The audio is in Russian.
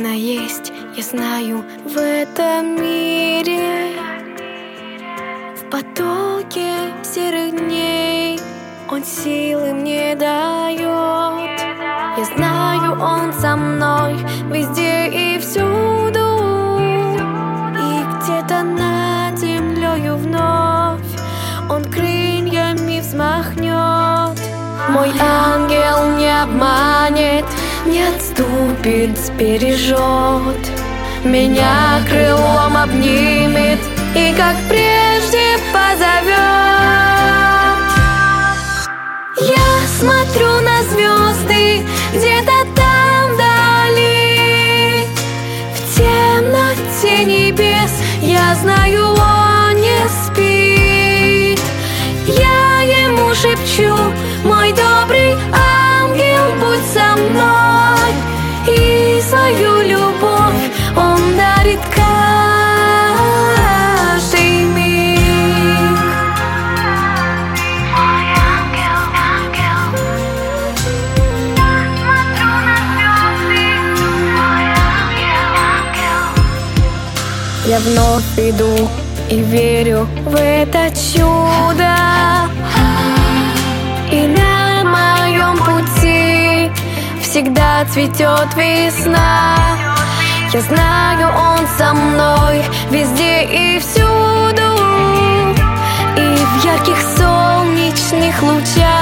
Она есть, я знаю, в этом мире. В потоке серых дней Он силы мне дает. Я знаю, Он со мной везде и всюду. И где-то над землею вновь Он крыльями взмахнет. Мой ангел не обманет, не отступит, сбережет. Меня крылом обнимет и, как прежде, позовет. Я смотрю на звезды где-то там вдали. В темноте небес я знаю, Он не спит. Я Ему шепчу: мой добрый ангел, будь со мной. И свою любовь Он дарит каждый миг. Мой ангел, ангел. Смотрю на звезды. Мой ангел, ангел. Я вновь иду и верю в это чудо. И на моем пути всегда цветет весна. Я знаю, Он со мной везде и всюду. И в ярких солнечных лучах